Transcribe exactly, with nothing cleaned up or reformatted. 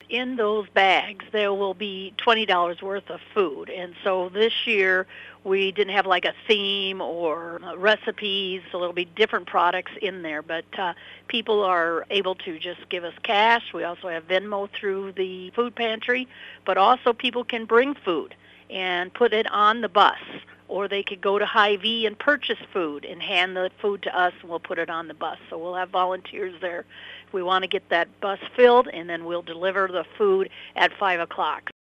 in those bags there will be twenty dollars worth of food. And so this year we didn't have like a theme or uh, recipes, so there'll be different products in there. But uh, people are able to just give us cash. We also have Venmo through the food pantry, but also people can bring food and put it on the bus. Or they could go to Hy-Vee and purchase food and hand the food to us, and we'll put it on the bus. So we'll have volunteers there. We want to get that bus filled, and then we'll deliver the food at five o'clock.